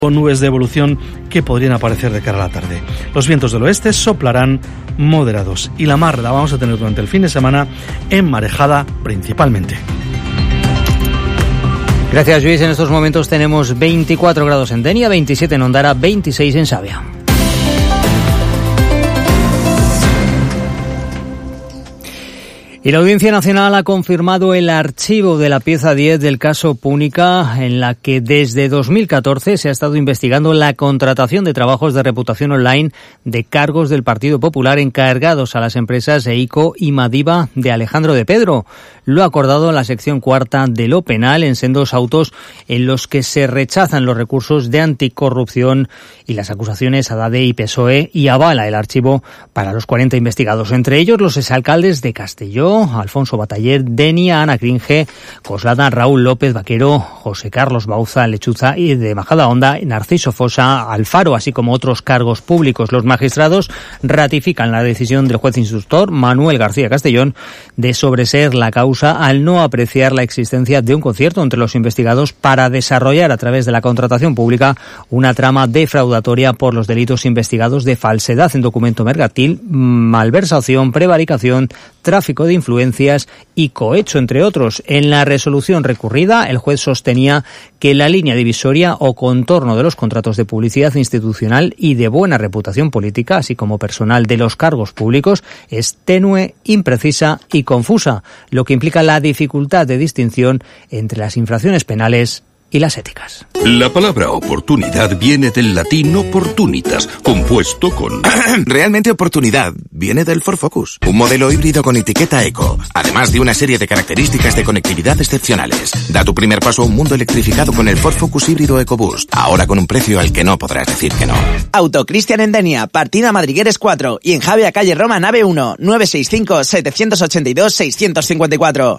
con nubes de evolución que podrían aparecer de cara a la tarde. Los vientos del oeste soplarán moderados y la mar la vamos a tener durante el fin de semana enmarejada principalmente. Gracias, Luis. En estos momentos tenemos 24 grados en Denia, 27 en Ondara, 26 en Savia. Y la Audiencia Nacional ha confirmado el archivo de la pieza 10 del caso Púnica, en la que desde 2014 se ha estado investigando la contratación de trabajos de reputación online de cargos del Partido Popular encargados a las empresas EICO y Madiba de Alejandro de Pedro. Lo ha acordado la sección cuarta de lo penal en sendos autos en los que se rechazan los recursos de anticorrupción y las acusaciones a Dade y PSOE, y avala el archivo para los 40 investigados, entre ellos los exalcaldes de Castelló, Alfonso Bataller, Denia, Ana Cringe, Coslada, Raúl López Vaquero, José Carlos Bauza, Lechuza y de Majadahonda, Narciso Fosa, Alfaro, así como otros cargos públicos. Los magistrados ratifican la decisión del juez instructor Manuel García Castellón de sobreseer la causa al no apreciar la existencia de un concierto entre los investigados para desarrollar a través de la contratación pública una trama defraudatoria por los delitos investigados de falsedad en documento mercantil, malversación, prevaricación, tráfico de influencias y cohecho, entre otros. En la resolución recurrida, el juez sostenía que la línea divisoria o contorno de los contratos de publicidad institucional y de buena reputación política, así como personal de los cargos públicos, es tenue, imprecisa y confusa, lo que implica la dificultad de distinción entre las infracciones penales y las éticas. La palabra oportunidad viene del latín opportunitas, compuesto con... Realmente oportunidad viene del Ford Focus, un modelo híbrido con etiqueta eco, además de una serie de características de conectividad excepcionales. Da tu primer paso a un mundo electrificado con el Ford Focus híbrido EcoBoost, ahora con un precio al que no podrás decir que no. Auto Cristian en Denia, partida Madrigueres 4 y en Javia, calle Roma, nave 1, 965-782-654.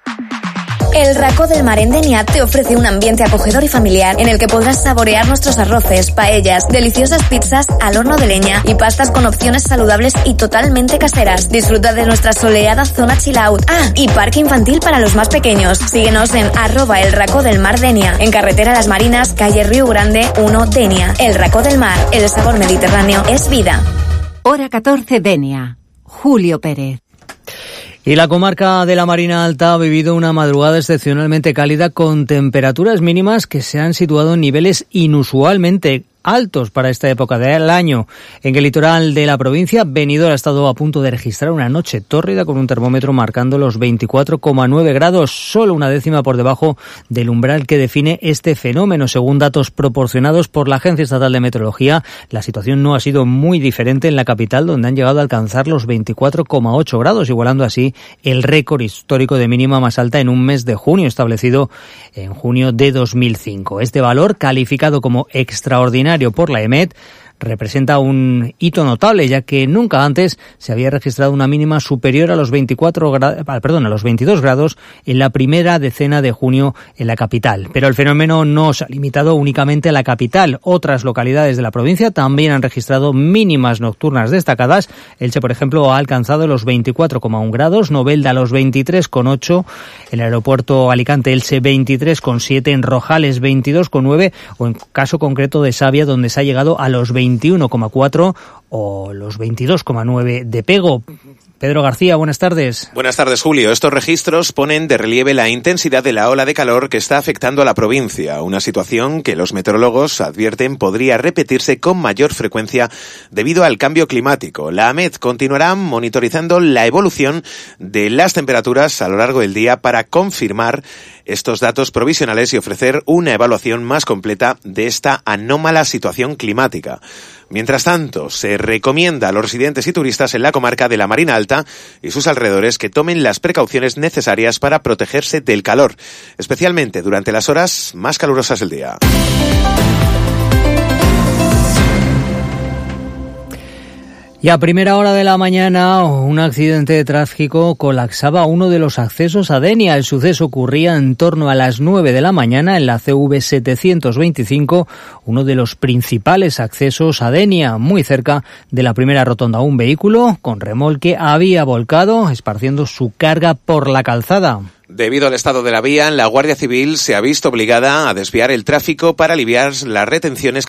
El Racó del Mar en Denia te ofrece un ambiente acogedor y familiar en el que podrás saborear nuestros arroces, paellas, deliciosas pizzas al horno de leña y pastas con opciones saludables y totalmente caseras. Disfruta de nuestra soleada zona chill out. Ah, y parque infantil para los más pequeños. Síguenos en @el Racó del Mar Denia, en carretera Las Marinas, calle Río Grande 1, Denia. El Racó del Mar, el sabor mediterráneo es vida. Hora 14, Denia. Julio Pérez. Y la comarca de la Marina Alta ha vivido una madrugada excepcionalmente cálida con temperaturas mínimas que se han situado en niveles inusualmente altos para esta época del año. En el litoral de la provincia, Benidorm ha estado a punto de registrar una noche tórrida con un termómetro marcando los 24,9 grados, solo una décima por debajo del umbral que define este fenómeno. Según datos proporcionados por la Agencia Estatal de Meteorología, la situación no ha sido muy diferente en la capital, donde han llegado a alcanzar los 24,8 grados, igualando así el récord histórico de mínima más alta en un mes de junio, establecido en junio de 2005. Este valor, calificado como extraordinario por la EMET, representa un hito notable, ya que nunca antes se había registrado una mínima superior a los 22 grados en la primera decena de junio en la capital. Pero el fenómeno no se ha limitado únicamente a la capital. Otras localidades de la provincia también han registrado mínimas nocturnas destacadas. Elche, por ejemplo, ha alcanzado los 24,1 grados, Novelda los 23,8, el aeropuerto Alicante Elche 23,7, en Rojales 22,9 o en caso concreto de Savia, donde se ha llegado a los 21,4 o los 22,9 de Pego. Pedro García, buenas tardes. Buenas tardes, Julio. Estos registros ponen de relieve la intensidad de la ola de calor que está afectando a la provincia, una situación que los meteorólogos advierten podría repetirse con mayor frecuencia debido al cambio climático. La AMET continuará monitorizando la evolución de las temperaturas a lo largo del día para confirmar estos datos provisionales y ofrecer una evaluación más completa de esta anómala situación climática. Mientras tanto, se recomienda a los residentes y turistas en la comarca de la Marina Alta y sus alrededores que tomen las precauciones necesarias para protegerse del calor, especialmente durante las horas más calurosas del día. Y a primera hora de la mañana, un accidente de tráfico colapsaba uno de los accesos a Denia. El suceso ocurría en torno a las 9 de la mañana en la CV 725, uno de los principales accesos a Denia, muy cerca de la primera rotonda. Un vehículo con remolque había volcado, esparciendo su carga por la calzada. Debido al estado de la vía, la Guardia Civil se ha visto obligada a desviar el tráfico para aliviar las retenciones